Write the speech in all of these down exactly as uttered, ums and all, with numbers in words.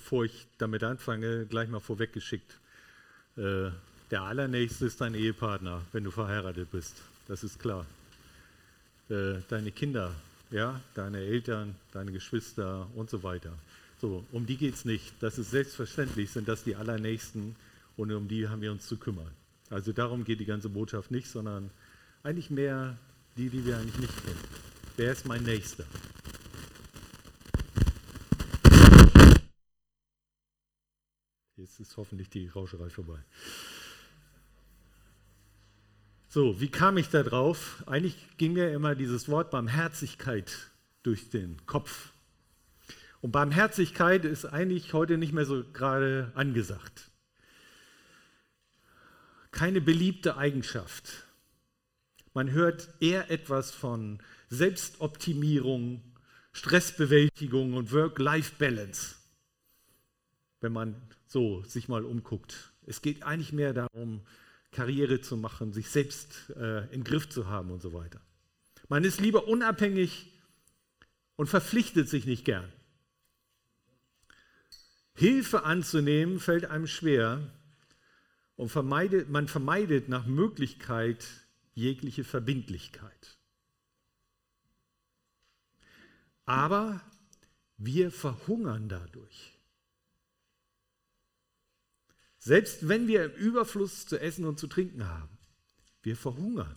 bevor ich damit anfange, gleich mal vorweggeschickt. Äh, der Allernächste ist dein Ehepartner, wenn du verheiratet bist. Das ist klar. Äh, deine Kinder, ja, deine Eltern, deine Geschwister und so weiter. So, um die geht es nicht. Das ist selbstverständlich, sind das die Allernächsten und um die haben wir uns zu kümmern. Also darum geht die ganze Botschaft nicht, sondern eigentlich mehr die, die wir eigentlich nicht kennen. Wer ist mein Nächster? Jetzt ist hoffentlich die Rauscherei vorbei. So, wie kam ich da drauf? Eigentlich ging mir immer dieses Wort Barmherzigkeit durch den Kopf. Und Barmherzigkeit ist eigentlich heute nicht mehr so gerade angesagt. Keine beliebte Eigenschaft. Man hört eher etwas von Selbstoptimierung, Stressbewältigung und Work-Life-Balance, wenn man so sich mal umguckt. Es geht eigentlich mehr darum, Karriere zu machen, sich selbst äh, im Griff zu haben und so weiter. Man ist lieber unabhängig und verpflichtet sich nicht gern. Hilfe anzunehmen fällt einem schwer und vermeidet, man vermeidet nach Möglichkeit jegliche Verbindlichkeit. Aber wir verhungern dadurch. Selbst wenn wir im Überfluss zu essen und zu trinken haben, wir verhungern.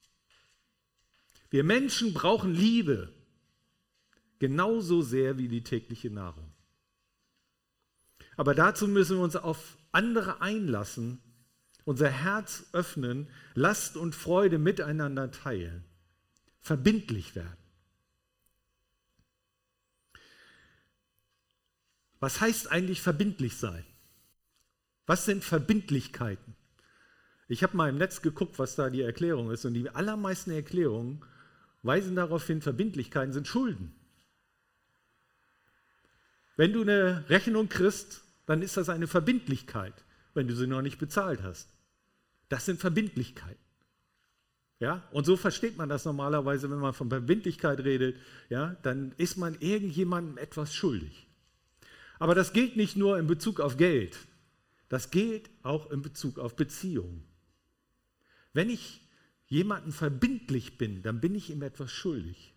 Wir Menschen brauchen Liebe genauso sehr wie die tägliche Nahrung. Aber dazu müssen wir uns auf andere einlassen, unser Herz öffnen, Last und Freude miteinander teilen, verbindlich werden. Was heißt eigentlich verbindlich sein? Was sind Verbindlichkeiten? Ich habe mal im Netz geguckt, was da die Erklärung ist, und die allermeisten Erklärungen weisen darauf hin, Verbindlichkeiten sind Schulden. Wenn du eine Rechnung kriegst, dann ist das eine Verbindlichkeit, wenn du sie noch nicht bezahlt hast. Das sind Verbindlichkeiten. Ja? Und so versteht man das normalerweise, wenn man von Verbindlichkeit redet, ja? Dann ist man irgendjemandem etwas schuldig. Aber das gilt nicht nur in Bezug auf Geld, das gilt auch in Bezug auf Beziehungen. Wenn ich jemandem verbindlich bin, dann bin ich ihm etwas schuldig.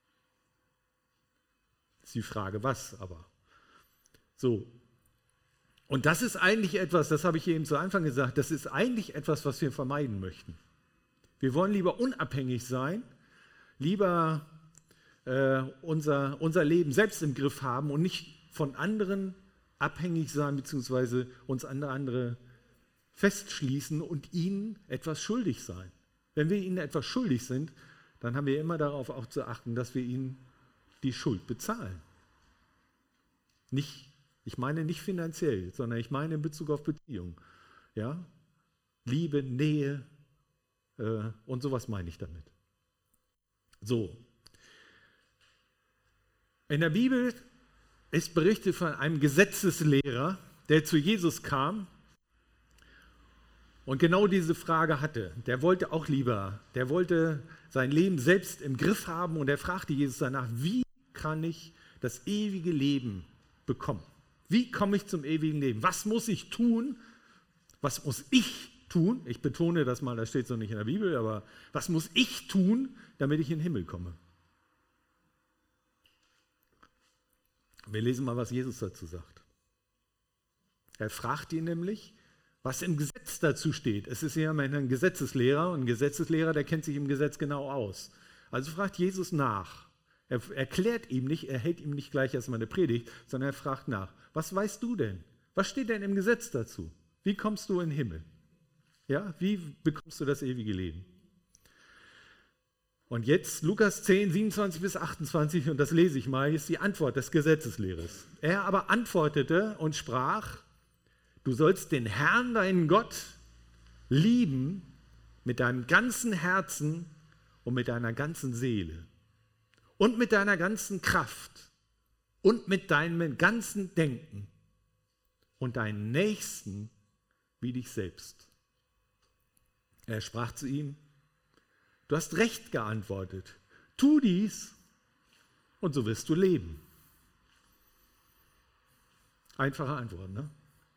Das ist die Frage, was aber. So. Und das ist eigentlich etwas, das habe ich eben zu Anfang gesagt, das ist eigentlich etwas, was wir vermeiden möchten. Wir wollen lieber unabhängig sein, lieber äh, unser, unser Leben selbst im Griff haben und nicht von anderen abhängig sein, beziehungsweise uns an andere festschließen und ihnen etwas schuldig sein. Wenn wir ihnen etwas schuldig sind, dann haben wir immer darauf auch zu achten, dass wir ihnen die Schuld bezahlen. Nicht Ich meine nicht finanziell, sondern ich meine in Bezug auf Beziehung. Ja? Liebe, Nähe äh, und sowas meine ich damit. So. In der Bibel ist berichtet von einem Gesetzeslehrer, der zu Jesus kam und genau diese Frage hatte. Der wollte auch lieber, der wollte sein Leben selbst im Griff haben und er fragte Jesus danach, wie kann ich das ewige Leben bekommen? Wie komme ich zum ewigen Leben? Was muss ich tun? Was muss ich tun? Ich betone das mal, das steht so nicht in der Bibel, aber was muss ich tun, damit ich in den Himmel komme? Wir lesen mal, was Jesus dazu sagt. Er fragt ihn nämlich, was im Gesetz dazu steht. Es ist ja immerhin ein Gesetzeslehrer und ein Gesetzeslehrer, der kennt sich im Gesetz genau aus. Also fragt Jesus nach. Er erklärt ihm nicht, er hält ihm nicht gleich erstmal eine Predigt, sondern er fragt nach. Was weißt du denn? Was steht denn im Gesetz dazu? Wie kommst du in den Himmel? Ja, wie bekommst du das ewige Leben? Und jetzt Lukas zehn, siebenundzwanzig bis achtundzwanzig, und das lese ich mal, ist die Antwort des Gesetzeslehrers. Er aber antwortete und sprach, du sollst den Herrn, deinen Gott, lieben mit deinem ganzen Herzen und mit deiner ganzen Seele und mit deiner ganzen Kraft und mit deinem ganzen Denken und deinen Nächsten wie dich selbst. Er sprach zu ihm, du hast recht geantwortet, tu dies und so wirst du leben. Einfache Antwort, ne?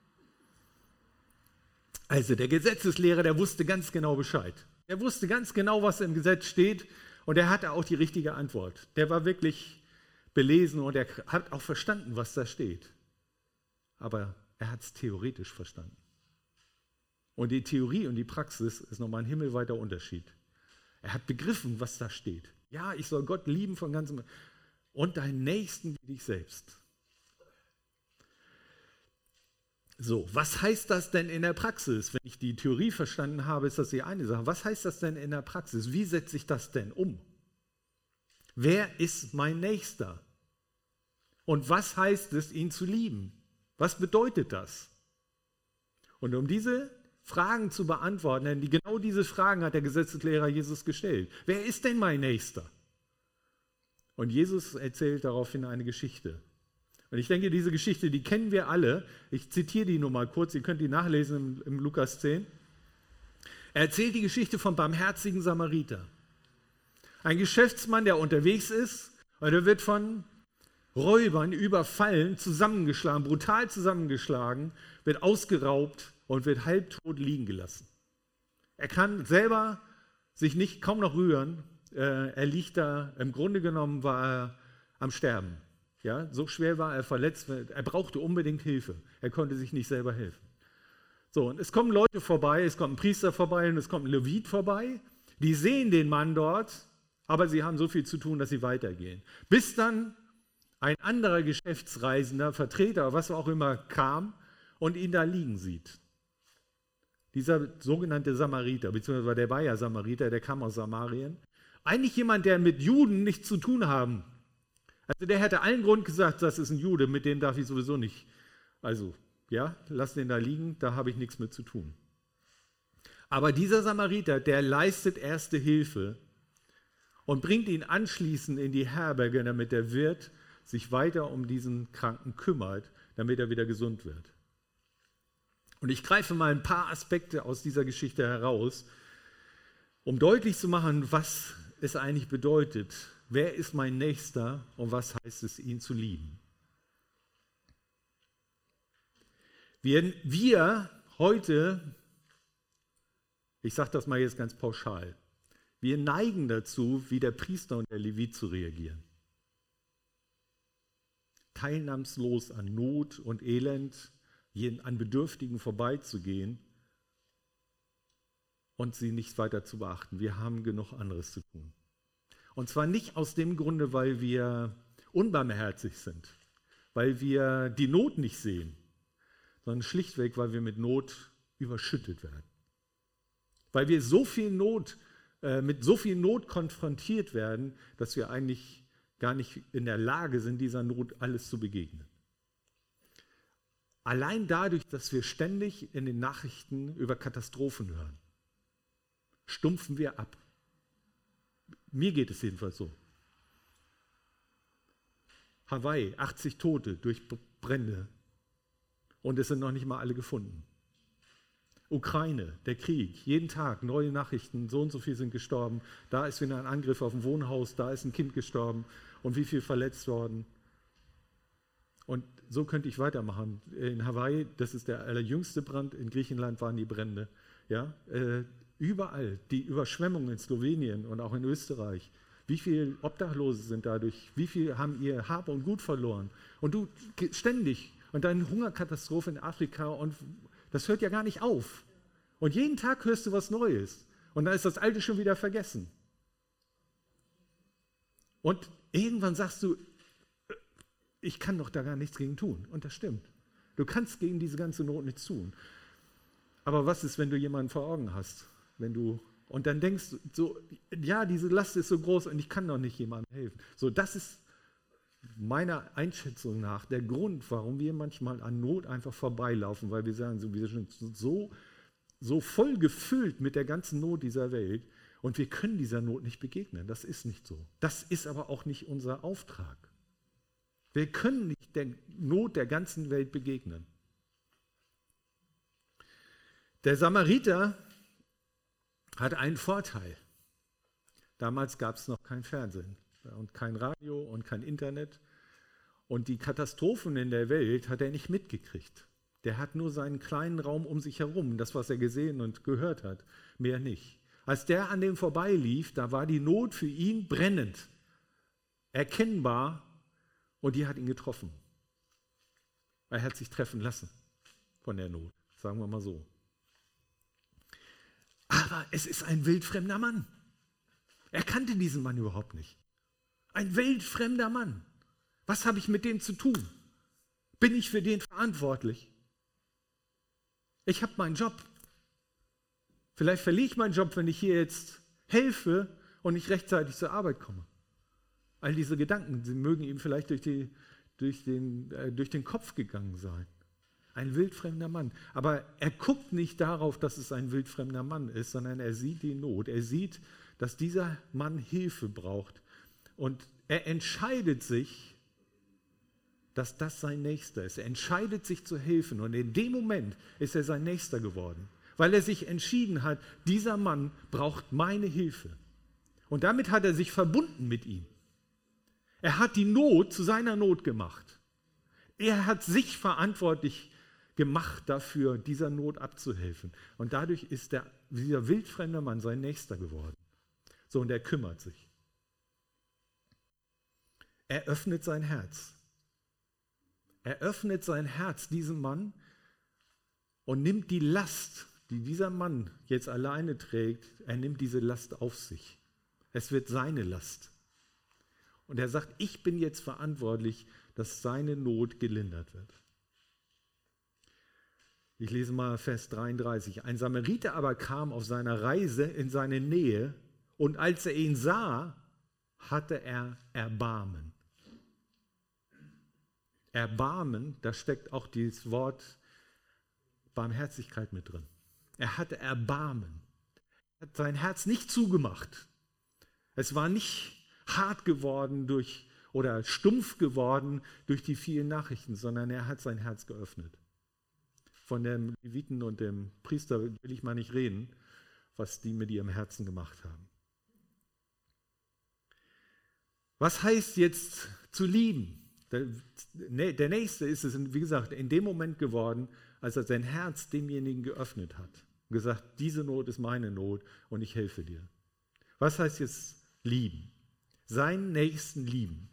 Also der Gesetzeslehrer, der wusste ganz genau Bescheid. Er wusste ganz genau, was im Gesetz steht und er hatte auch die richtige Antwort. Der war wirklich belesen und er hat auch verstanden, was da steht. Aber er hat es theoretisch verstanden. Und die Theorie und die Praxis ist nochmal ein himmelweiter Unterschied. Er hat begriffen, was da steht. Ja, ich soll Gott lieben von ganzem und deinen Nächsten wie dich selbst. So, was heißt das denn in der Praxis? Wenn ich die Theorie verstanden habe, ist das die eine Sache. Was heißt das denn in der Praxis? Wie setze ich das denn um? Wer ist mein Nächster? Und was heißt es, ihn zu lieben? Was bedeutet das? Und um diese Fragen zu beantworten, denn die, genau diese Fragen hat der Gesetzeslehrer Jesus gestellt. Wer ist denn mein Nächster? Und Jesus erzählt daraufhin eine Geschichte. Und ich denke, diese Geschichte, die kennen wir alle. Ich zitiere die nur mal kurz, ihr könnt die nachlesen im, im Lukas zehn. Er erzählt die Geschichte vom barmherzigen Samariter. Ein Geschäftsmann, der unterwegs ist, und er wird von Räubern überfallen, zusammengeschlagen, brutal zusammengeschlagen, wird ausgeraubt und wird halbtot liegen gelassen. Er kann selber sich nicht kaum noch rühren. Er liegt da, im Grunde genommen war er am Sterben. Ja, so schwer war er verletzt, er brauchte unbedingt Hilfe. Er konnte sich nicht selber helfen. So, und es kommen Leute vorbei, es kommt ein Priester vorbei und es kommt ein Levit vorbei. Die sehen den Mann dort, aber sie haben so viel zu tun, dass sie weitergehen. Bis dann ein anderer Geschäftsreisender, Vertreter, was auch immer, kam und ihn da liegen sieht. Dieser sogenannte Samariter, beziehungsweise der war ja Samariter, der kam aus Samarien. Eigentlich jemand, der mit Juden nichts zu tun haben. Also der hätte allen Grund gesagt, das ist ein Jude, mit dem darf ich sowieso nicht. Also, ja, lass den da liegen, da habe ich nichts mit zu tun. Aber dieser Samariter, der leistet erste Hilfe und bringt ihn anschließend in die Herberge, damit der Wirt sich weiter um diesen Kranken kümmert, damit er wieder gesund wird. Und ich greife mal ein paar Aspekte aus dieser Geschichte heraus, um deutlich zu machen, was es eigentlich bedeutet. Wer ist mein Nächster und was heißt es, ihn zu lieben? Wir, wir heute, ich sage das mal jetzt ganz pauschal, wir neigen dazu, wie der Priester und der Levit zu reagieren. Teilnahmslos an Not und Elend, an Bedürftigen vorbeizugehen und sie nicht weiter zu beachten. Wir haben genug anderes zu tun. Und zwar nicht aus dem Grunde, weil wir unbarmherzig sind, weil wir die Not nicht sehen, sondern schlichtweg, weil wir mit Not überschüttet werden. Weil wir so viel Not, äh, mit so viel Not konfrontiert werden, dass wir eigentlich gar nicht in der Lage sind, dieser Not alles zu begegnen. Allein dadurch, dass wir ständig in den Nachrichten über Katastrophen hören, stumpfen wir ab. Mir geht es jedenfalls so. Hawaii, achtzig Tote durch Brände und es sind noch nicht mal alle gefunden. Ukraine, der Krieg, jeden Tag neue Nachrichten, so und so viel sind gestorben, da ist wieder ein Angriff auf ein Wohnhaus, da ist ein Kind gestorben und wie viel verletzt worden. Und so könnte ich weitermachen. In Hawaii, das ist der allerjüngste Brand, in Griechenland waren die Brände. Ja, äh, überall, die Überschwemmungen in Slowenien und auch in Österreich. Wie viele Obdachlose sind dadurch? Wie viele haben ihr Hab und Gut verloren? Und du ständig. Und dann Hungerkatastrophe in Afrika und das hört ja gar nicht auf. Und jeden Tag hörst du was Neues. Und dann ist das Alte schon wieder vergessen. Und irgendwann sagst du, ich kann doch da gar nichts gegen tun. Und das stimmt. Du kannst gegen diese ganze Not nichts tun. Aber was ist, wenn du jemanden vor Augen hast? Wenn du, und dann denkst du so, ja, diese Last ist so groß und ich kann doch nicht jemandem helfen. So, das ist meiner Einschätzung nach der Grund, warum wir manchmal an Not einfach vorbeilaufen, weil wir sagen, so, wir sind so, so voll gefüllt mit der ganzen Not dieser Welt und wir können dieser Not nicht begegnen. Das ist nicht so. Das ist aber auch nicht unser Auftrag. Wir können nicht der Not der ganzen Welt begegnen. Der Samariter hat einen Vorteil. Damals gab es noch kein Fernsehen und kein Radio und kein Internet. Und die Katastrophen in der Welt hat er nicht mitgekriegt. Der hat nur seinen kleinen Raum um sich herum, das, was er gesehen und gehört hat, mehr nicht. Als der an dem vorbeilief, da war die Not für ihn brennend, erkennbar, und die hat ihn getroffen. Er hat sich treffen lassen von der Not, sagen wir mal so. Aber es ist ein wildfremder Mann. Er kannte diesen Mann überhaupt nicht. Ein wildfremder Mann. Was habe ich mit dem zu tun? Bin ich für den verantwortlich? Ich habe meinen Job. Vielleicht verliere ich meinen Job, wenn ich hier jetzt helfe und nicht rechtzeitig zur Arbeit komme. All diese Gedanken, sie mögen ihm vielleicht durch, die, durch, den, äh, durch den Kopf gegangen sein. Ein wildfremder Mann. Aber er guckt nicht darauf, dass es ein wildfremder Mann ist, sondern er sieht die Not. Er sieht, dass dieser Mann Hilfe braucht. Und er entscheidet sich, dass das sein Nächster ist. Er entscheidet sich zu helfen. Und in dem Moment ist er sein Nächster geworden. Weil er sich entschieden hat, dieser Mann braucht meine Hilfe. Und damit hat er sich verbunden mit ihm. Er hat die Not zu seiner Not gemacht. Er hat sich verantwortlich gemacht dafür, dieser Not abzuhelfen. Und dadurch ist der, dieser wildfremde Mann sein Nächster geworden. So, und er kümmert sich. Er öffnet sein Herz. Er öffnet sein Herz diesem Mann und nimmt die Last, die dieser Mann jetzt alleine trägt, er nimmt diese Last auf sich. Es wird seine Last. Und er sagt, ich bin jetzt verantwortlich, dass seine Not gelindert wird. Ich lese mal Vers dreiunddreißig. Ein Samariter aber kam auf seiner Reise in seine Nähe, und als er ihn sah, hatte er Erbarmen. Erbarmen, da steckt auch dieses Wort Barmherzigkeit mit drin. Er hatte Erbarmen. Er hat sein Herz nicht zugemacht. Es war nicht hart geworden durch oder stumpf geworden durch die vielen Nachrichten, sondern er hat sein Herz geöffnet. Von dem Leviten und dem Priester will ich mal nicht reden, was die mit ihrem Herzen gemacht haben. Was heißt jetzt zu lieben? Der, der Nächste ist es, wie gesagt, in dem Moment geworden, als er sein Herz demjenigen geöffnet hat. Und gesagt, diese Not ist meine Not und ich helfe dir. Was heißt jetzt lieben? Seinen Nächsten lieben.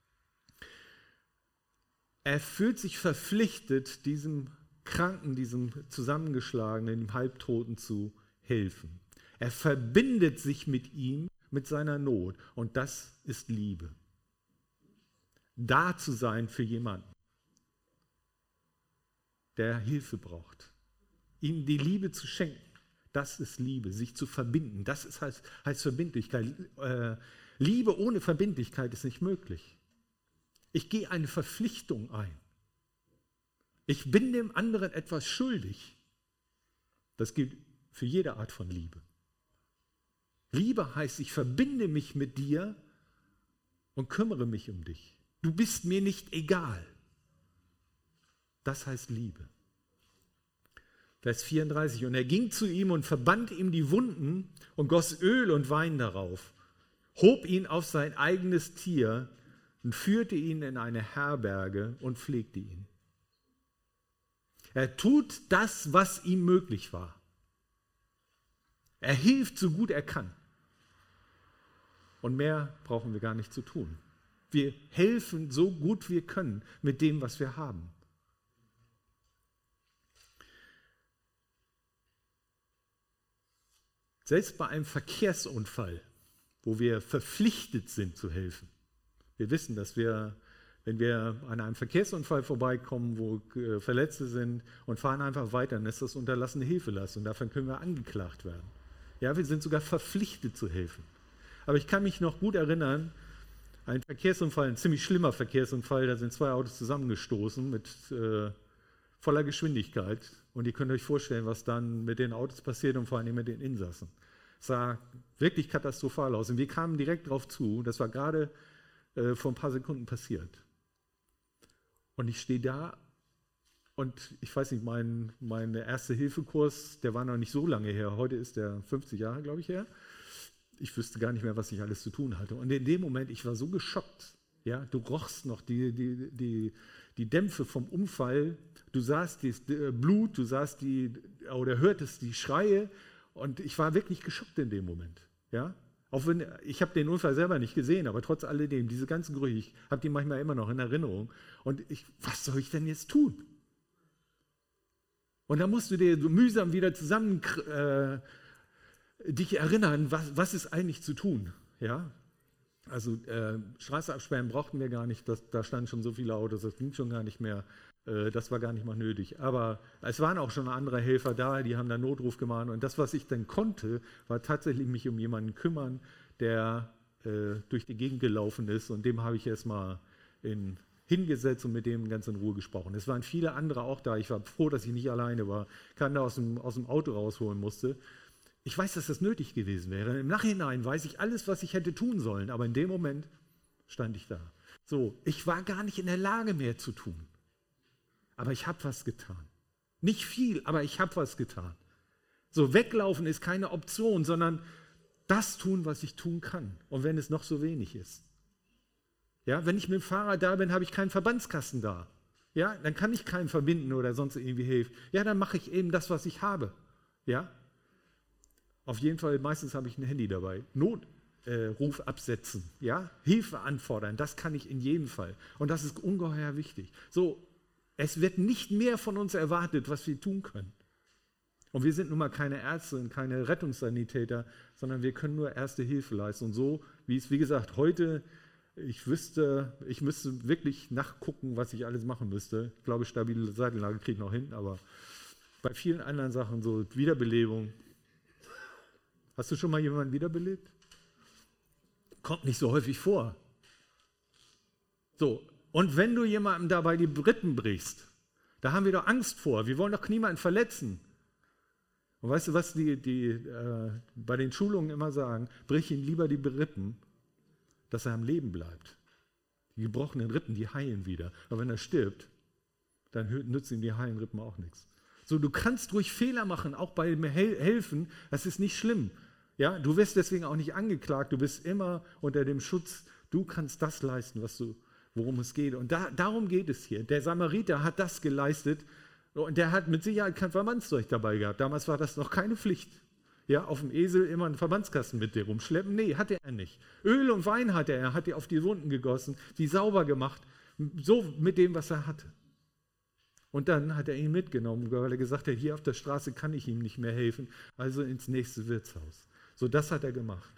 Er fühlt sich verpflichtet, diesem Kranken, diesem Zusammengeschlagenen, dem Halbtoten zu helfen. Er verbindet sich mit ihm, mit seiner Not, und das ist Liebe. Da zu sein für jemanden, der Hilfe braucht. Ihm die Liebe zu schenken, das ist Liebe. Sich zu verbinden, das ist, heißt, heißt Verbindlichkeit. Äh, Liebe ohne Verbindlichkeit ist nicht möglich. Ich gehe eine Verpflichtung ein. Ich bin dem anderen etwas schuldig. Das gilt für jede Art von Liebe. Liebe heißt, ich verbinde mich mit dir und kümmere mich um dich. Du bist mir nicht egal. Das heißt Liebe. Vers vierunddreißig. Und er ging zu ihm und verband ihm die Wunden und goss Öl und Wein darauf, hob ihn auf sein eigenes Tier und führte ihn in eine Herberge und pflegte ihn. Er tut das, was ihm möglich war. Er hilft, so gut er kann. Und mehr brauchen wir gar nicht zu tun. Wir helfen so gut wir können mit dem, was wir haben. Selbst bei einem Verkehrsunfall, wo wir verpflichtet sind zu helfen. Wir wissen, dass wir, wenn wir an einem Verkehrsunfall vorbeikommen, wo äh, Verletzte sind und fahren einfach weiter, dann ist das unterlassene Hilfeleistung. Davon können wir angeklagt werden. Ja, wir sind sogar verpflichtet zu helfen. Aber ich kann mich noch gut erinnern, ein Verkehrsunfall, ein ziemlich schlimmer Verkehrsunfall, da sind zwei Autos zusammengestoßen mit äh, voller Geschwindigkeit. Und ihr könnt euch vorstellen, was dann mit den Autos passiert und vor allem mit den Insassen. Es sah wirklich katastrophal aus. Und wir kamen direkt darauf zu, das war gerade äh, vor ein paar Sekunden passiert. Und ich stehe da und ich weiß nicht, mein, mein Erste-Hilfe-Kurs, der war noch nicht so lange her. Heute ist der fünfzig Jahre, glaube ich, her. Ich wüsste gar nicht mehr, was ich alles zu tun hatte. Und in dem Moment, ich war so geschockt. Ja, du rochst noch die, die, die, die Dämpfe vom Unfall, du sahst das Blut, du sahst die, oder hörtest die Schreie und ich war wirklich geschockt in dem Moment. Ja? Auch wenn, ich habe den Unfall selber nicht gesehen, aber trotz alledem, diese ganzen Gerüche, ich habe die manchmal immer noch in Erinnerung. Und ich, was soll ich denn jetzt tun? Und dann musst du dir so mühsam wieder zusammen äh, dich erinnern, was, was ist eigentlich zu tun. Ja? Also äh, Straße absperren brauchten wir gar nicht, das, da standen schon so viele Autos, das ging schon gar nicht mehr, äh, das war gar nicht mal nötig. Aber es waren auch schon andere Helfer da, die haben dann Notruf gemacht und das, was ich dann konnte, war tatsächlich mich um jemanden kümmern, der äh, durch die Gegend gelaufen ist und dem habe ich erstmal in, hingesetzt und mit dem ganz in Ruhe gesprochen. Es waren viele andere auch da, ich war froh, dass ich nicht alleine war, keiner aus dem, aus dem Auto rausholen musste. Ich weiß, dass das nötig gewesen wäre. Im Nachhinein weiß ich alles, was ich hätte tun sollen, aber in dem Moment stand ich da. So, ich war gar nicht in der Lage mehr zu tun. Aber ich habe was getan. Nicht viel, aber ich habe was getan. So, weglaufen ist keine Option, sondern das tun, was ich tun kann. Und wenn es noch so wenig ist. Ja, wenn ich mit dem Fahrrad da bin, habe ich keinen Verbandskasten da. Ja, dann kann ich keinen verbinden oder sonst irgendwie helfen. Ja, dann mache ich eben das, was ich habe. Ja. Auf jeden Fall, meistens habe ich ein Handy dabei. Notruf äh, absetzen, ja? Hilfe anfordern, das kann ich in jedem Fall. Und das ist ungeheuer wichtig. So, es wird nicht mehr von uns erwartet, was wir tun können. Und wir sind nun mal keine Ärzte und keine Rettungssanitäter, sondern wir können nur erste Hilfe leisten. Und so, wie es, wie gesagt, heute, ich wüsste, ich müsste wirklich nachgucken, was ich alles machen müsste. Ich glaube, stabile Seitenlage kriege ich noch hin, aber bei vielen anderen Sachen, so Wiederbelebung. Hast du schon mal jemanden wiederbelebt? Kommt nicht so häufig vor. So, und wenn du jemandem dabei die Rippen brichst, da haben wir doch Angst vor. Wir wollen doch niemanden verletzen. Und weißt du, was die, die äh, bei den Schulungen immer sagen? Brich ihm lieber die Rippen, dass er am Leben bleibt. Die gebrochenen Rippen, die heilen wieder. Aber wenn er stirbt, dann nützen ihm die heilen Rippen auch nichts. So, du kannst ruhig Fehler machen, auch beim Helfen. Das ist nicht schlimm. Ja, du wirst deswegen auch nicht angeklagt, du bist immer unter dem Schutz, du kannst das leisten, was du, worum es geht. Und da, darum geht es hier. Der Samariter hat das geleistet und der hat mit Sicherheit kein Verbandszeug dabei gehabt. Damals war das noch keine Pflicht. Ja, auf dem Esel immer einen Verbandskasten mit dir rumschleppen. Nee, hatte er nicht. Öl und Wein hatte er, hat er auf die Wunden gegossen, die sauber gemacht, so mit dem, was er hatte. Und dann hat er ihn mitgenommen, weil er gesagt hat, hier auf der Straße kann ich ihm nicht mehr helfen, also ins nächste Wirtshaus. So, das hat er gemacht.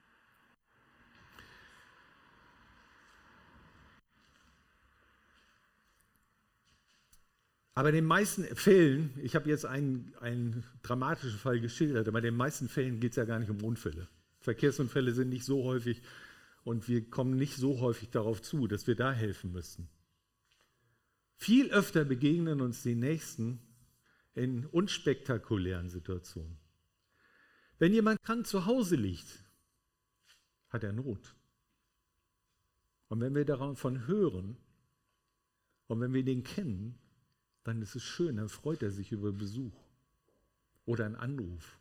Aber in den meisten Fällen, ich habe jetzt einen, einen dramatischen Fall geschildert, aber in den meisten Fällen geht es ja gar nicht um Unfälle. Verkehrsunfälle sind nicht so häufig und wir kommen nicht so häufig darauf zu, dass wir da helfen müssen. Viel öfter begegnen uns die Nächsten in unspektakulären Situationen. Wenn jemand krank zu Hause liegt, hat er Not. Und wenn wir davon hören und wenn wir den kennen, dann ist es schön, dann freut er sich über Besuch oder einen Anruf.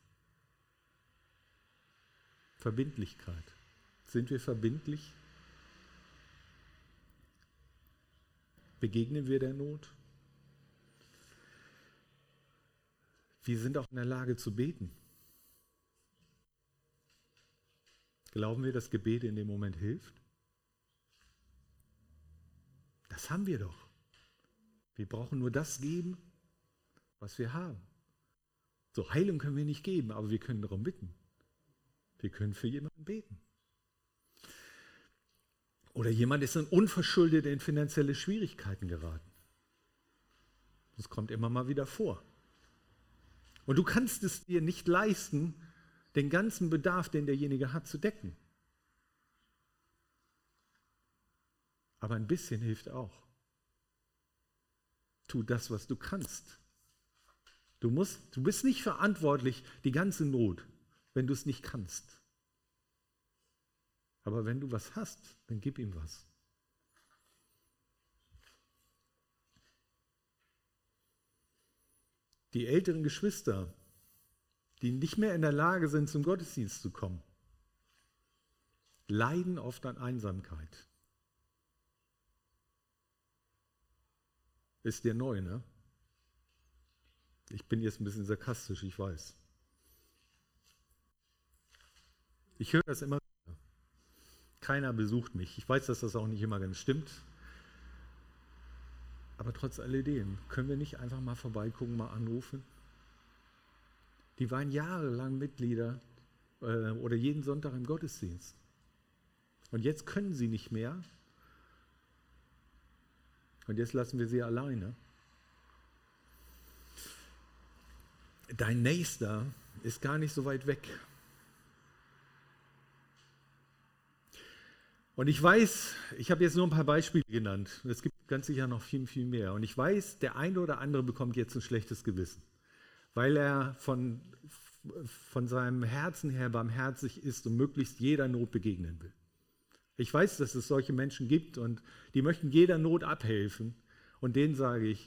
Verbindlichkeit. Sind wir verbindlich? Begegnen wir der Not? Wir sind auch in der Lage zu beten. Glauben wir, dass Gebet in dem Moment hilft? Das haben wir doch. Wir brauchen nur das geben, was wir haben. So, Heilung können wir nicht geben, aber wir können darum bitten. Wir können für jemanden beten. Oder jemand ist unverschuldet in finanzielle Schwierigkeiten geraten. Das kommt immer mal wieder vor. Und du kannst es dir nicht leisten, den ganzen Bedarf, den derjenige hat, zu decken. Aber ein bisschen hilft auch. Tu das, was du kannst. Du musst, du bist nicht verantwortlich, die ganze Not, wenn du es nicht kannst. Aber wenn du was hast, dann gib ihm was. Die älteren Geschwister, die nicht mehr in der Lage sind, zum Gottesdienst zu kommen, leiden oft an Einsamkeit. Ist dir neu, ne? Ich bin jetzt ein bisschen sarkastisch, ich weiß. Ich höre das immer wieder. Keiner besucht mich. Ich weiß, dass das auch nicht immer ganz stimmt. Aber trotz alledem, können wir nicht einfach mal vorbeigucken, mal anrufen? Die waren jahrelang Mitglieder äh, oder jeden Sonntag im Gottesdienst. Und jetzt können sie nicht mehr. Und jetzt lassen wir sie alleine. Dein Nächster ist gar nicht so weit weg. Und ich weiß, ich habe jetzt nur ein paar Beispiele genannt. Es gibt ganz sicher noch viel, viel mehr. Und ich weiß, der eine oder andere bekommt jetzt ein schlechtes Gewissen, weil er von, von seinem Herzen her barmherzig ist und möglichst jeder Not begegnen will. Ich weiß, dass es solche Menschen gibt und die möchten jeder Not abhelfen. Und denen sage ich,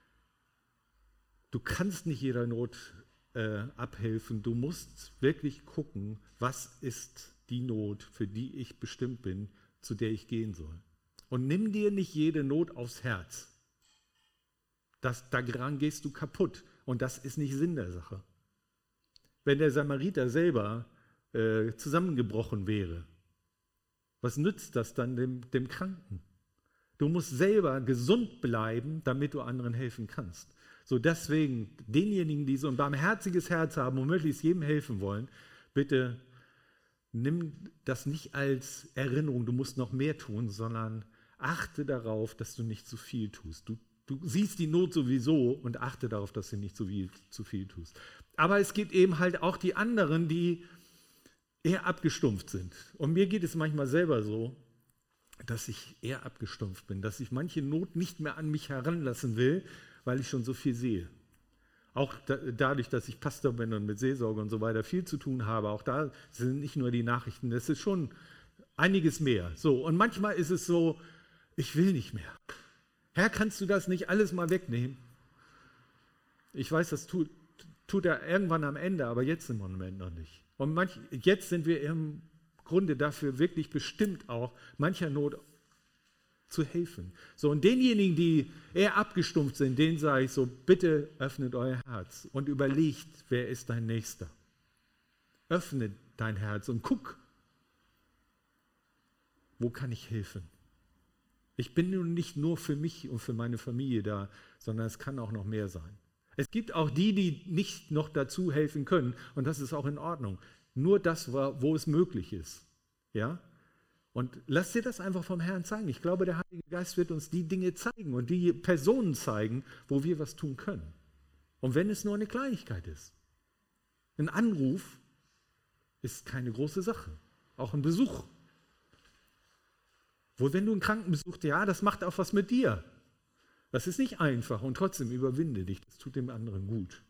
du kannst nicht jeder Not äh, abhelfen. Du musst wirklich gucken, was ist die Not, für die ich bestimmt bin, zu der ich gehen soll. Und nimm dir nicht jede Not aufs Herz. Das, daran gehst du kaputt. Und das ist nicht Sinn der Sache. Wenn der Samariter selber äh, zusammengebrochen wäre, was nützt das dann dem, dem Kranken? Du musst selber gesund bleiben, damit du anderen helfen kannst. So deswegen, denjenigen, die so ein barmherziges Herz haben und möglichst jedem helfen wollen, bitte nimm das nicht als Erinnerung, du musst noch mehr tun, sondern achte darauf, dass du nicht zu viel tust. Du, du siehst die Not sowieso und achte darauf, dass du nicht zu viel, zu viel tust. Aber es gibt eben halt auch die anderen, die eher abgestumpft sind. Und mir geht es manchmal selber so, dass ich eher abgestumpft bin, dass ich manche Not nicht mehr an mich heranlassen will, weil ich schon so viel sehe. Auch da, dadurch, dass ich Pastor bin und mit Seelsorge und so weiter viel zu tun habe, auch da sind nicht nur die Nachrichten, das ist schon einiges mehr. So, und manchmal ist es so, ich will nicht mehr. Herr, kannst du das nicht alles mal wegnehmen? Ich weiß, das tut, tut er irgendwann am Ende, aber jetzt im Moment noch nicht. Und manch, jetzt sind wir im Grunde dafür wirklich bestimmt auch, mancher Not zu helfen. So, und denjenigen, die eher abgestumpft sind, denen sage ich so, bitte öffnet euer Herz und überlegt, wer ist dein Nächster. Öffne dein Herz und guck, wo kann ich helfen? Ich bin nun nicht nur für mich und für meine Familie da, sondern es kann auch noch mehr sein. Es gibt auch die, die nicht noch dazu helfen können und das ist auch in Ordnung. Nur das, wo es möglich ist. Ja? Und lass dir das einfach vom Herrn zeigen. Ich glaube, der Heilige Geist wird uns die Dinge zeigen und die Personen zeigen, wo wir was tun können. Und wenn es nur eine Kleinigkeit ist. Ein Anruf ist keine große Sache. Auch ein Besuch. Wo, wenn du einen Kranken besuchst, ja, das macht auch was mit dir. Das ist nicht einfach und trotzdem überwinde dich. Das tut dem anderen gut.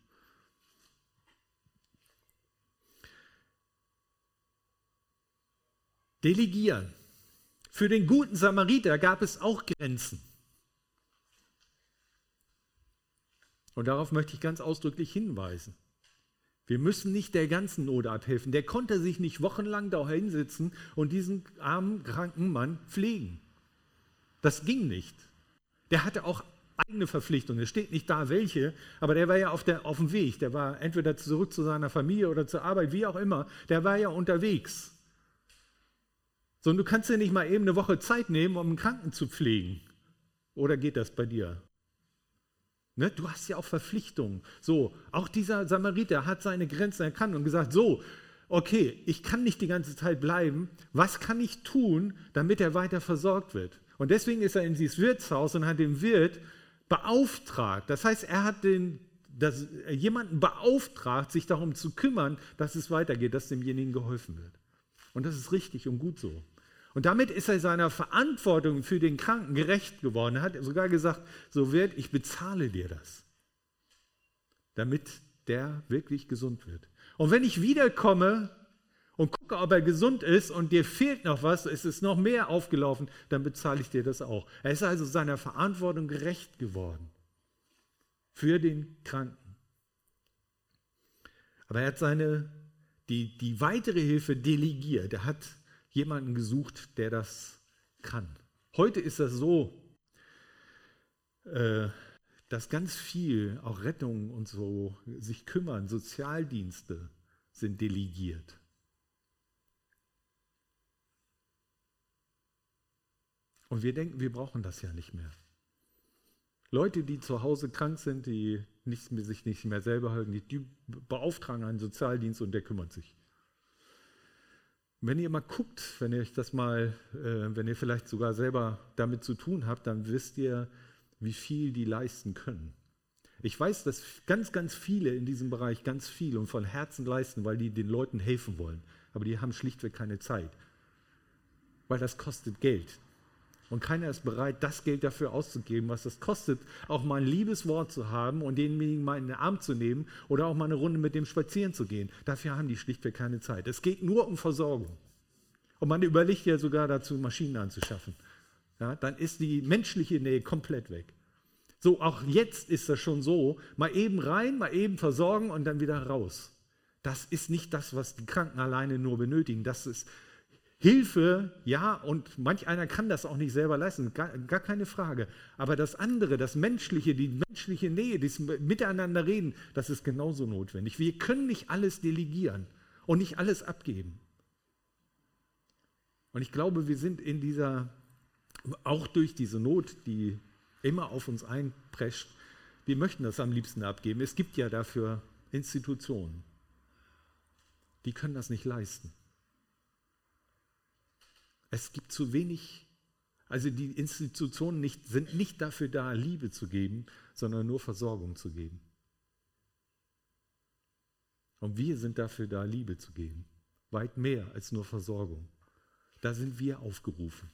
Delegieren. Für den guten Samariter gab es auch Grenzen. Und darauf möchte ich ganz ausdrücklich hinweisen. Wir müssen nicht der ganzen Not abhelfen. Der konnte sich nicht wochenlang da hinsitzen und diesen armen, kranken Mann pflegen. Das ging nicht. Der hatte auch eigene Verpflichtungen. Es steht nicht da, welche, aber der war ja auf, der, auf dem Weg. Der war entweder zurück zu seiner Familie oder zur Arbeit, wie auch immer. Der war ja unterwegs. So, und du kannst dir nicht mal eben eine Woche Zeit nehmen, um einen Kranken zu pflegen. Oder geht das bei dir? Ne? Du hast ja auch Verpflichtungen. So, auch dieser Samariter hat seine Grenzen erkannt und gesagt, so, okay, ich kann nicht die ganze Zeit bleiben. Was kann ich tun, damit er weiter versorgt wird? Und deswegen ist er in dieses Wirtshaus und hat den Wirt beauftragt. Das heißt, er hat den, das, jemanden beauftragt, sich darum zu kümmern, dass es weitergeht, dass demjenigen geholfen wird. Und das ist richtig und gut so. Und damit ist er seiner Verantwortung für den Kranken gerecht geworden. Er hat sogar gesagt, so Wirt, ich bezahle dir das, damit der wirklich gesund wird. Und wenn ich wiederkomme und gucke, ob er gesund ist und dir fehlt noch was, es ist noch mehr aufgelaufen, dann bezahle ich dir das auch. Er ist also seiner Verantwortung gerecht geworden für den Kranken. Aber er hat seine, die, die weitere Hilfe delegiert. Er hat jemanden gesucht, der das kann. Heute ist das so, äh, dass ganz viel, auch Rettung und so, sich kümmern, Sozialdienste sind delegiert. Und wir denken, wir brauchen das ja nicht mehr. Leute, die zu Hause krank sind, die nicht, sich nicht mehr selber helfen, die, die beauftragen einen Sozialdienst und der kümmert sich. Wenn ihr mal guckt, wenn ihr euch das mal, äh, wenn ihr vielleicht sogar selber damit zu tun habt, dann wisst ihr, wie viel die leisten können. Ich weiß, dass ganz, ganz viele in diesem Bereich ganz viel und von Herzen leisten, weil die den Leuten helfen wollen. Aber die haben schlichtweg keine Zeit, weil das kostet Geld. Und keiner ist bereit, das Geld dafür auszugeben, was das kostet, auch mal ein liebes Wort zu haben und denjenigen mal in den Arm zu nehmen oder auch mal eine Runde mit dem spazieren zu gehen. Dafür haben die schlichtweg keine Zeit. Es geht nur um Versorgung. Und man überlegt ja sogar dazu, Maschinen anzuschaffen. Ja, dann ist die menschliche Nähe komplett weg. So, auch jetzt ist das schon so, mal eben rein, mal eben versorgen und dann wieder raus. Das ist nicht das, was die Kranken alleine nur benötigen. Das ist Hilfe, ja, und manch einer kann das auch nicht selber leisten, gar, gar keine Frage. Aber das andere, das Menschliche, die menschliche Nähe, das Miteinander reden, das ist genauso notwendig. Wir können nicht alles delegieren und nicht alles abgeben. Und ich glaube, wir sind in dieser, auch durch diese Not, die immer auf uns einprescht, wir möchten das am liebsten abgeben. Es gibt ja dafür Institutionen, die können das nicht leisten. Es gibt zu wenig, also die Institutionen nicht, sind nicht dafür da, Liebe zu geben, sondern nur Versorgung zu geben. Und wir sind dafür da, Liebe zu geben. Weit mehr als nur Versorgung. Da sind wir aufgerufen.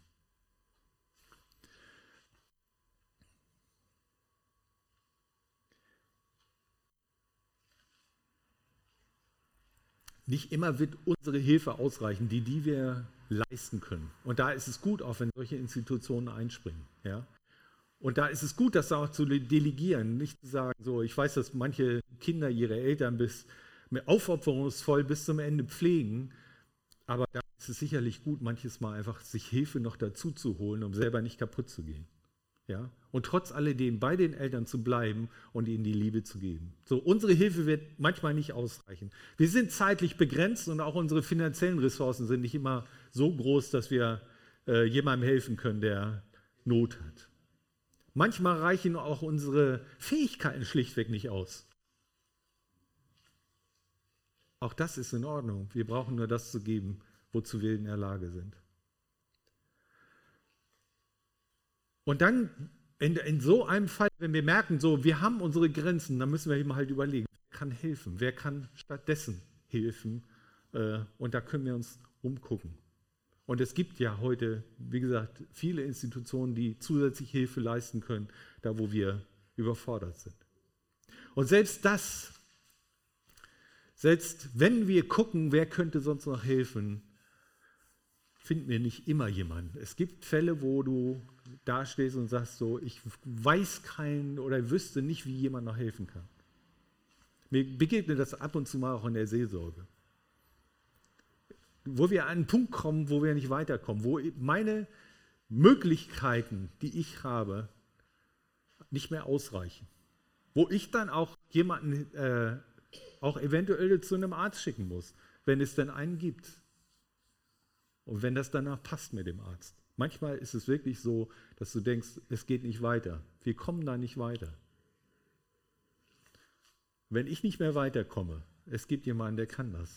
Nicht immer wird unsere Hilfe ausreichen, die, die wir leisten können. Und da ist es gut, auch wenn solche Institutionen einspringen. Ja? Und da ist es gut, das auch zu delegieren, nicht zu sagen, so, ich weiß, dass manche Kinder ihre Eltern bis aufopferungsvoll bis zum Ende pflegen, aber da ist es sicherlich gut, manches Mal einfach sich Hilfe noch dazu zu holen, um selber nicht kaputt zu gehen. Ja? Und trotz alledem bei den Eltern zu bleiben und ihnen die Liebe zu geben. So, unsere Hilfe wird manchmal nicht ausreichen. Wir sind zeitlich begrenzt und auch unsere finanziellen Ressourcen sind nicht immer so groß, dass wir äh, jemandem helfen können, der Not hat. Manchmal reichen auch unsere Fähigkeiten schlichtweg nicht aus. Auch das ist in Ordnung. Wir brauchen nur das zu geben, wozu wir in der Lage sind. Und dann in, in so einem Fall, wenn wir merken, so, wir haben unsere Grenzen, dann müssen wir eben halt überlegen, wer kann helfen, wer kann stattdessen helfen, äh, und da können wir uns umgucken. Und es gibt ja heute, wie gesagt, viele Institutionen, die zusätzlich Hilfe leisten können, da wo wir überfordert sind. Und selbst das, selbst wenn wir gucken, wer könnte sonst noch helfen, finden wir nicht immer jemanden. Es gibt Fälle, wo du dastehst und sagst so, ich weiß keinen oder wüsste nicht, wie jemand noch helfen kann. Mir begegnet das ab und zu mal auch in der Seelsorge. Wo wir an einen Punkt kommen, wo wir nicht weiterkommen, wo meine Möglichkeiten, die ich habe, nicht mehr ausreichen. Wo ich dann auch jemanden äh, auch eventuell zu einem Arzt schicken muss, wenn es denn einen gibt. Und wenn das danach passt mit dem Arzt. Manchmal ist es wirklich so, dass du denkst, es geht nicht weiter. Wir kommen da nicht weiter. Wenn ich nicht mehr weiterkomme, es gibt jemanden, der kann das.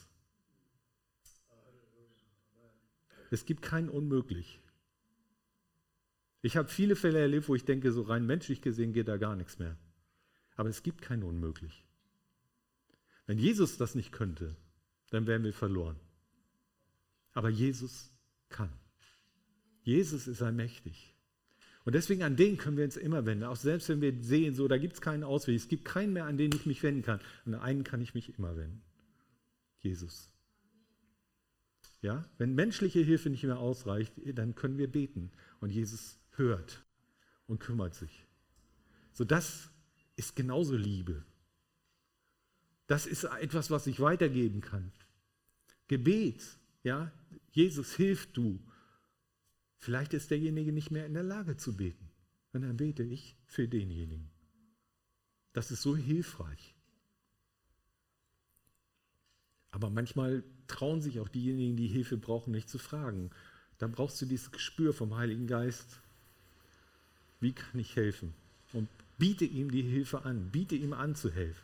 Es gibt kein Unmöglich. Ich habe viele Fälle erlebt, wo ich denke, so rein menschlich gesehen geht da gar nichts mehr. Aber es gibt kein Unmöglich. Wenn Jesus das nicht könnte, dann wären wir verloren. Aber Jesus kann. Jesus ist allmächtig. Und deswegen an den können wir uns immer wenden. Auch selbst wenn wir sehen, so da gibt es keinen Ausweg, es gibt keinen mehr, an den ich mich wenden kann. An einen kann ich mich immer wenden. Jesus. Ja? Wenn menschliche Hilfe nicht mehr ausreicht, dann können wir beten. Und Jesus hört und kümmert sich. So, das ist genauso Liebe. Das ist etwas, was ich weitergeben kann. Gebet, ja, Jesus, hilf du. Vielleicht ist derjenige nicht mehr in der Lage zu beten. Und dann bete ich für denjenigen. Das ist so hilfreich. Aber manchmal trauen sich auch diejenigen, die Hilfe brauchen, nicht zu fragen. Dann brauchst du dieses Gespür vom Heiligen Geist. Wie kann ich helfen? Und biete ihm die Hilfe an. Biete ihm an zu helfen.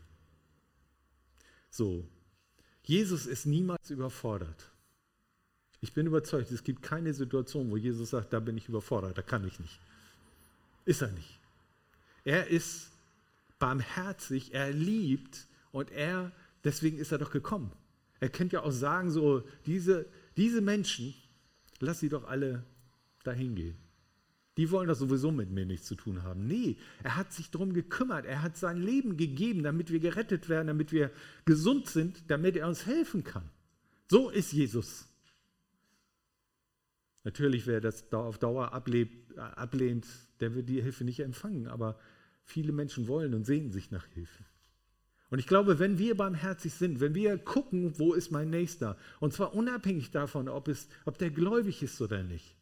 So. Jesus ist niemals überfordert. Ich bin überzeugt, es gibt keine Situation, wo Jesus sagt, da bin ich überfordert, da kann ich nicht. Ist er nicht. Er ist barmherzig, er liebt und er, deswegen ist er doch gekommen. Er könnte ja auch sagen, so, diese, diese Menschen, lass sie doch alle dahin gehen. Die wollen doch sowieso mit mir nichts zu tun haben. Nee, er hat sich darum gekümmert, er hat sein Leben gegeben, damit wir gerettet werden, damit wir gesund sind, damit er uns helfen kann. So ist Jesus. Natürlich, wer das auf Dauer ablehnt, der wird die Hilfe nicht empfangen, aber viele Menschen wollen und sehnen sich nach Hilfe. Und ich glaube, wenn wir barmherzig sind, wenn wir gucken, wo ist mein Nächster, und zwar unabhängig davon, ob, es, ob der gläubig ist oder nicht.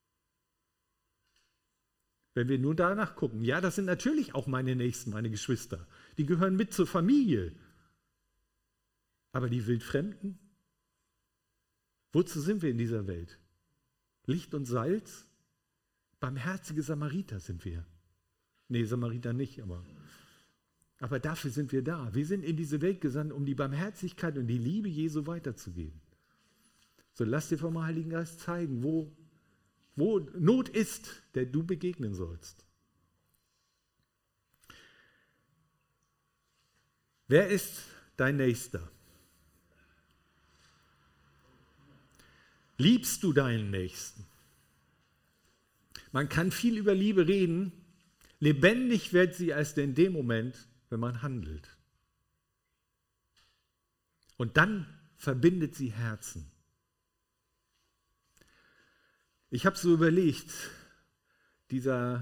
Wenn wir nur danach gucken, ja, das sind natürlich auch meine Nächsten, meine Geschwister, die gehören mit zur Familie. Aber die Wildfremden? Wozu sind wir in dieser Welt? Licht und Salz? Barmherzige Samariter sind wir. Nee, Samariter nicht, aber... Aber dafür sind wir da. Wir sind in diese Welt gesandt, um die Barmherzigkeit und die Liebe Jesu weiterzugeben. So lass dir vom Heiligen Geist zeigen, wo, wo Not ist, der du begegnen sollst. Wer ist dein Nächster? Liebst du deinen Nächsten? Man kann viel über Liebe reden. Lebendig wird sie erst in dem Moment, wenn man handelt. Und dann verbindet sie Herzen. Ich habe so überlegt, dieser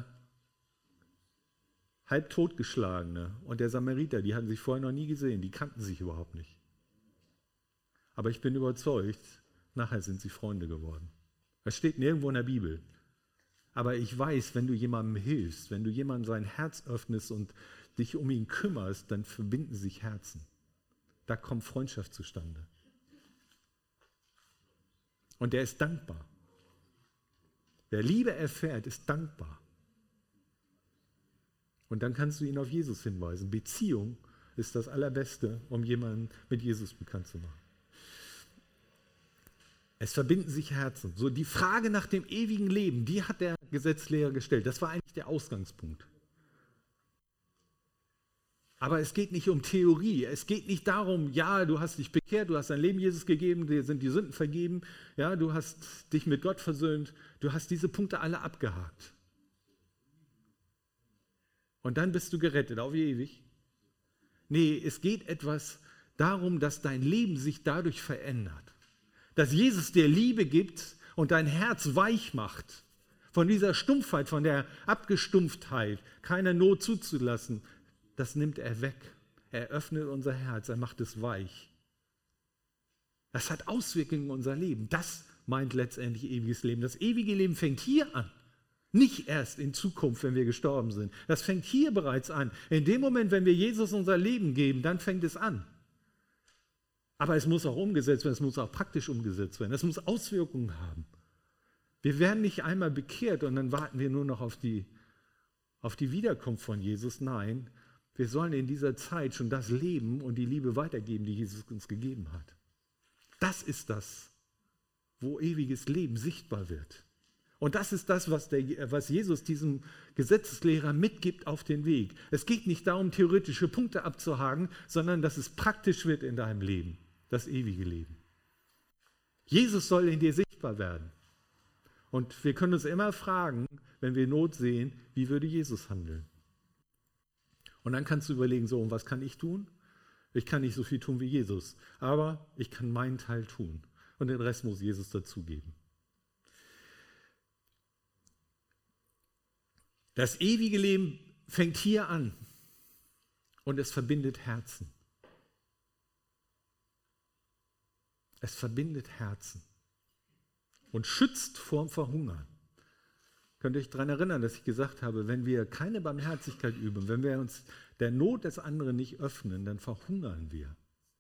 halb totgeschlagene und der Samariter, die hatten sich vorher noch nie gesehen, die kannten sich überhaupt nicht. Aber ich bin überzeugt, nachher sind sie Freunde geworden. Das steht nirgendwo in der Bibel. Aber ich weiß, wenn du jemandem hilfst, wenn du jemandem sein Herz öffnest und dich um ihn kümmerst, dann verbinden sich Herzen. Da kommt Freundschaft zustande. Und der ist dankbar. Wer Liebe erfährt, ist dankbar. Und dann kannst du ihn auf Jesus hinweisen. Beziehung ist das Allerbeste, um jemanden mit Jesus bekannt zu machen. Es verbinden sich Herzen. So die Frage nach dem ewigen Leben, die hat der Gesetzlehrer gestellt. Das war eigentlich der Ausgangspunkt. Aber es geht nicht um Theorie. Es geht nicht darum, ja, du hast dich bekehrt, du hast dein Leben Jesus gegeben, dir sind die Sünden vergeben, ja, du hast dich mit Gott versöhnt, du hast diese Punkte alle abgehakt. Und dann bist du gerettet, auf ewig. Nee, es geht etwas darum, dass dein Leben sich dadurch verändert. Dass Jesus dir Liebe gibt und dein Herz weich macht. Von dieser Stumpfheit, von der Abgestumpftheit, keine Not zuzulassen, das nimmt er weg. Er öffnet unser Herz, er macht es weich. Das hat Auswirkungen in unser Leben. Das meint letztendlich ewiges Leben. Das ewige Leben fängt hier an. Nicht erst in Zukunft, wenn wir gestorben sind. Das fängt hier bereits an. In dem Moment, wenn wir Jesus unser Leben geben, dann fängt es an. Aber es muss auch umgesetzt werden, es muss auch praktisch umgesetzt werden. Es muss Auswirkungen haben. Wir werden nicht einmal bekehrt und dann warten wir nur noch auf die, auf die Wiederkunft von Jesus. Nein, wir sollen in dieser Zeit schon das Leben und die Liebe weitergeben, die Jesus uns gegeben hat. Das ist das, wo ewiges Leben sichtbar wird. Und das ist das, was, der, was Jesus diesem Gesetzeslehrer mitgibt auf den Weg. Es geht nicht darum, theoretische Punkte abzuhaken, sondern dass es praktisch wird in deinem Leben, das ewige Leben. Jesus soll in dir sichtbar werden. Und wir können uns immer fragen, wenn wir Not sehen, wie würde Jesus handeln? Und dann kannst du überlegen, so, und was kann ich tun? Ich kann nicht so viel tun wie Jesus, aber ich kann meinen Teil tun. Und den Rest muss Jesus dazugeben. Das ewige Leben fängt hier an und es verbindet Herzen. Es verbindet Herzen und schützt vor Verhungern. Könnt ihr euch daran erinnern, dass ich gesagt habe, wenn wir keine Barmherzigkeit üben, wenn wir uns der Not des anderen nicht öffnen, dann verhungern wir.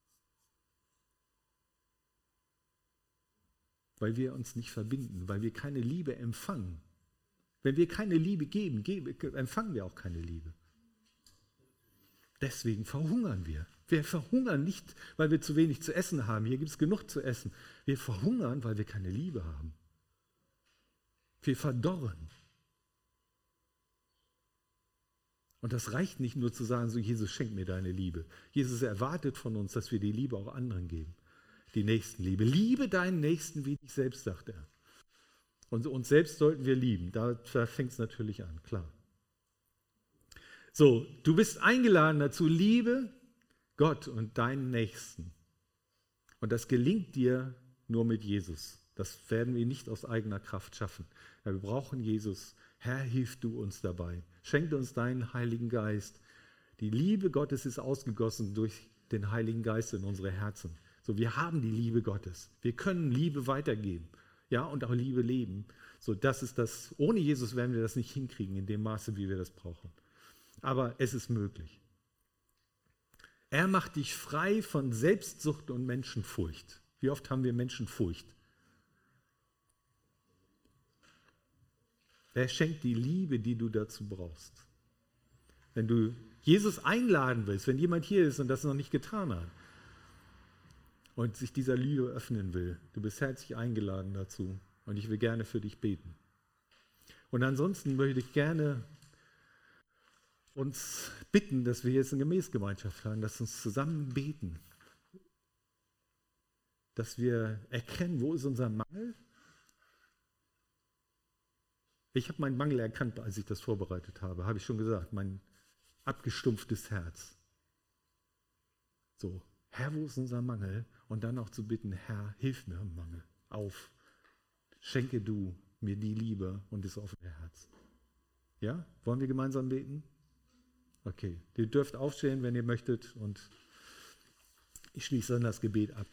Weil wir uns nicht verbinden, weil wir keine Liebe empfangen. Wenn wir keine Liebe geben, geben empfangen wir auch keine Liebe. Deswegen verhungern wir. Wir verhungern nicht, weil wir zu wenig zu essen haben. Hier gibt es genug zu essen. Wir verhungern, weil wir keine Liebe haben. Wir verdorren. Und das reicht nicht nur zu sagen, so Jesus, schenk mir deine Liebe. Jesus erwartet von uns, dass wir die Liebe auch anderen geben. Die Nächstenliebe. Liebe deinen Nächsten wie dich selbst, sagt er. Und uns selbst sollten wir lieben. Da, da fängt es natürlich an, klar. So, du bist eingeladen dazu, liebe Gott und deinen Nächsten. Und das gelingt dir nur mit Jesus. Das werden wir nicht aus eigener Kraft schaffen. Ja, wir brauchen Jesus. Herr, hilf du uns dabei. Schenk uns deinen Heiligen Geist. Die Liebe Gottes ist ausgegossen durch den Heiligen Geist in unsere Herzen. So, wir haben die Liebe Gottes. Wir können Liebe weitergeben, ja, und auch Liebe leben. So, das ist das. Ohne Jesus werden wir das nicht hinkriegen in dem Maße, wie wir das brauchen. Aber es ist möglich. Er macht dich frei von Selbstsucht und Menschenfurcht. Wie oft haben wir Menschenfurcht? Er schenkt die Liebe, die du dazu brauchst. Wenn du Jesus einladen willst, wenn jemand hier ist und das noch nicht getan hat und sich dieser Liebe öffnen will, du bist herzlich eingeladen dazu und ich will gerne für dich beten. Und ansonsten möchte ich gerne uns bitten, dass wir jetzt eine Gebetsgemeinschaft haben, dass wir uns zusammen beten, dass wir erkennen, wo ist unser Mangel. Ich habe meinen Mangel erkannt, als ich das vorbereitet habe, habe ich schon gesagt, mein abgestumpftes Herz. So, Herr, wo ist unser Mangel? Und dann auch zu bitten, Herr, hilf mir im Mangel auf. Schenke du mir die Liebe und das offene Herz. Ja, wollen wir gemeinsam beten? Okay, ihr dürft aufstehen, wenn ihr möchtet und ich schließe dann das Gebet ab.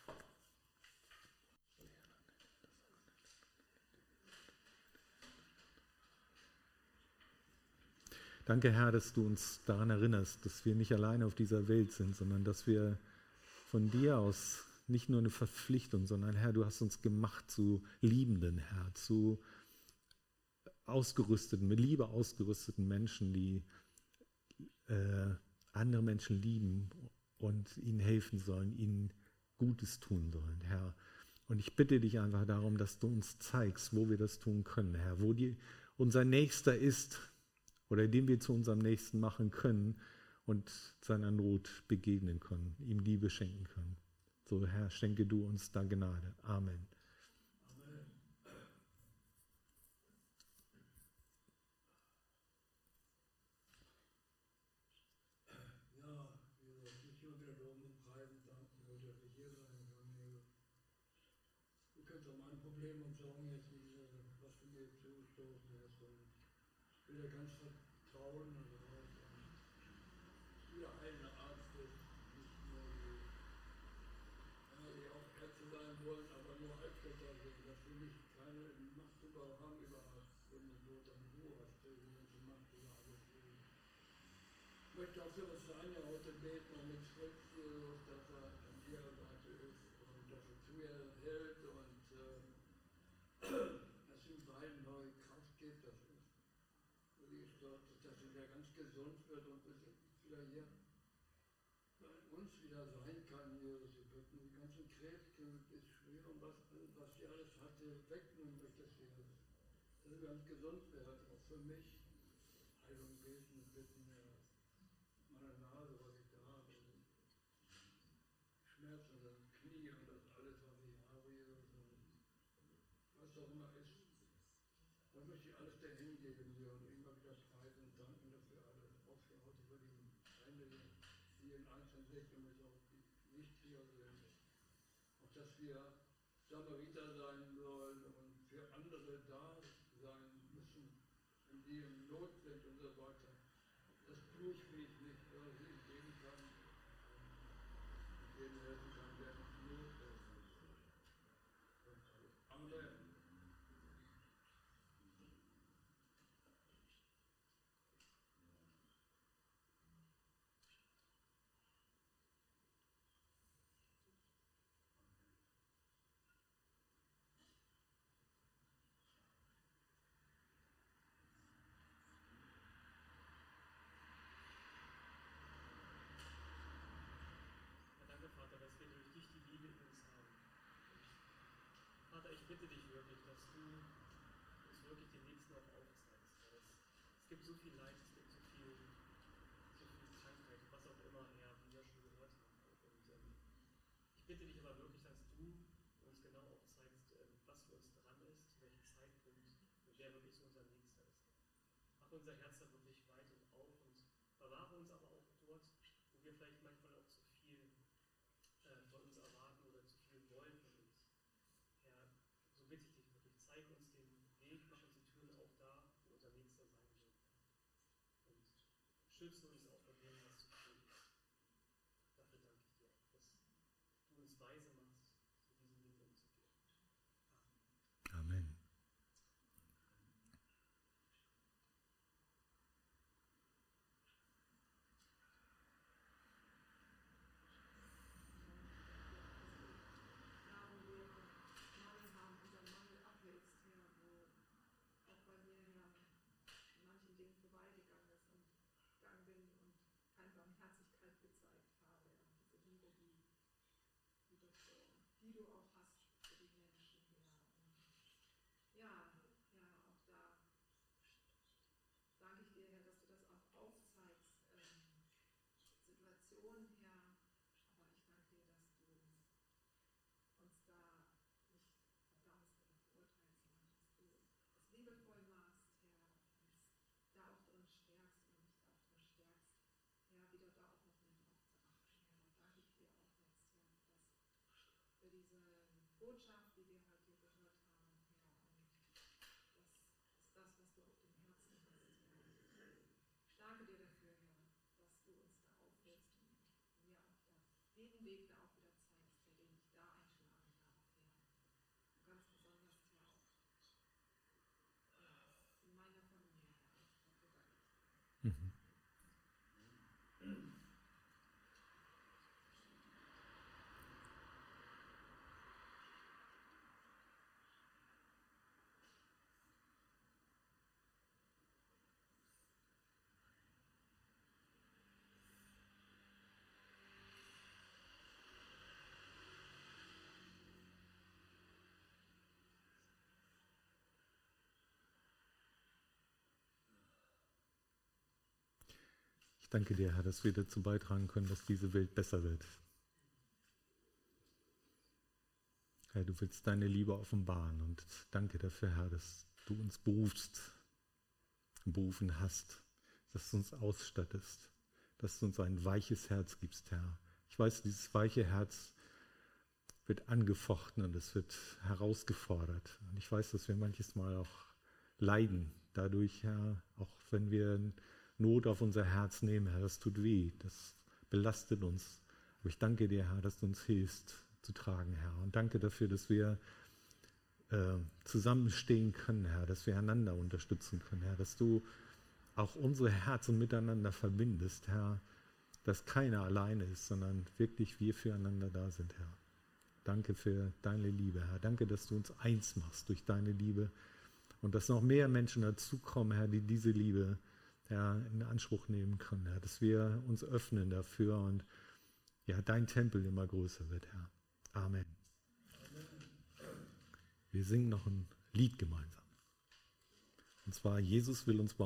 Danke, Herr, dass du uns daran erinnerst, dass wir nicht alleine auf dieser Welt sind, sondern dass wir von dir aus nicht nur eine Verpflichtung, sondern Herr, du hast uns gemacht zu liebenden, Herr, zu ausgerüsteten, mit Liebe ausgerüsteten Menschen, die äh, andere Menschen lieben und ihnen helfen sollen, ihnen Gutes tun sollen, Herr. Und ich bitte dich einfach darum, dass du uns zeigst, wo wir das tun können, Herr, wo die, unser Nächster ist, oder den wir zu unserem Nächsten machen können und seiner Not begegnen können, ihm Liebe schenken können. So, Herr, schenke du uns da Gnade. Amen. Amen. Ja, wir dich unter Loben und Preisen danken, dass ich hier sein kann. Du kennst auch mein Problem und Sorgen jetzt, was du mir zugestoßen hast. Und ich will dir ganz vertrauen und wieder ein Arzt ist, nicht nur die, die auch Ärzte sein wollen, aber nur Heilsgötter sind, dass wir nicht keine Macht über haben über Leben und Tod, damit du hast, die ganze Macht über alles. Ich möchte auch für das Seine heute beten und mit Fritz, dass er an ihrer Seite ist und dass er zu ihr hält und äh, dass ihm beiden neue Kraft gibt, dass dass sie wieder ganz gesund wird und wieder hier bei uns wieder sein kann, Jesus. Sie bitten die ganzen Krebs, das Schwer und was, was sie alles hatte, wegnehmen möchtest, Jesus. Dass sie ganz gesund wird, auch für mich. Heilung beten, bitten, ja. Meine Nase, was ich da habe, Schmerzen, das Knie und das alles, was ich habe, Jesus. Und was auch immer ist. Das möchte ich alles dir hingeben hier und immer wieder preisen und danken dafür alles. Auch für heute für die Gemeinde, die in einzelnen Richtungen ist, auch die nicht hier sind. Auch dass wir Samariter sein sollen und für andere da sein müssen, wenn die in Not sind und so weiter. Das tue ich mich nicht, dass ich ihnen geben kann und denen helfen kann, der noch Not ist. Amen. Vater, ich bitte dich wirklich, dass du uns wirklich den Nächsten auch aufzeigst. Herr. Es, es gibt so viel Leid, es gibt so viel, so viel Krankheit, was auch immer, Herr, wie wir schon gehört haben. Und ähm, ich bitte dich aber wirklich, dass du uns genau aufzeigst, ähm, was für uns dran ist, zu welchem Zeitpunkt und wer wirklich so unser Nächster ist. Mach unser Herz da wirklich weit und auf und bewahre uns aber auch dort, wo wir vielleicht manchmal auch zu viel äh, von uns erwarten oder zu viel wollen von uns. Herr, so bitte ich dich wirklich, zeig uns den Weg, mach uns die Türen auch da, wo unser Nächster sein wird. Und schütze uns auch von dem, was zu tun ist. Dafür danke ich dir, dass du uns weise machst, mit diesen Dingen umzugehen. Amen. Amen. Die du auch hast für die Menschen, Herr. Und ja, ja, auch da danke ich dir, Herr, dass du das auch aufzeigst, ähm, Situationen, Herr, aber ich danke dir, dass du uns da nicht verdammst oder verurteilst, sondern dass du es liebevoll machst, Herr, und da auch drin stärkst und mich da auch drin stärkst, ja, wieder da auch noch mehr drauf zu achten, Herr. Da danke ich dir auch jetzt, Herr, dass für diese Botschaft, die wir heute hier gehört haben, Herr, und das ist das, was du auf dem Herzen hast, Herr. Ich danke dir dafür, Herr, dass du uns da aufhältst und mir auch da den Weg da auch wieder zeigst, Herr, den ich da einschlagen darf, Herr. Und ganz besonders, Herr, auch ja, in meiner Familie, Herr. Dafür danke ich dir. Mhm. Ich danke dir, Herr, dass wir dazu beitragen können, dass diese Welt besser wird. Herr, du willst deine Liebe offenbaren und danke dafür, Herr, dass du uns berufst, berufen hast, dass du uns ausstattest, dass du uns ein weiches Herz gibst, Herr. Ich weiß, dieses weiche Herz wird angefochten und es wird herausgefordert. Und ich weiß, dass wir manches Mal auch leiden dadurch, Herr, auch wenn wir Not auf unser Herz nehmen, Herr, das tut weh, das belastet uns. Aber ich danke dir, Herr, dass du uns hilfst zu tragen, Herr. Und danke dafür, dass wir äh, zusammenstehen können, Herr, dass wir einander unterstützen können, Herr, dass du auch unsere Herzen miteinander verbindest, Herr, dass keiner alleine ist, sondern wirklich wir füreinander da sind, Herr. Danke für deine Liebe, Herr. Danke, dass du uns eins machst durch deine Liebe und dass noch mehr Menschen dazukommen, Herr, die diese Liebe, Herr, in Anspruch nehmen können, Herr, dass wir uns öffnen dafür und ja, dein Tempel immer größer wird, Herr. Amen. Wir singen noch ein Lied gemeinsam. Und zwar, Jesus will uns bauen.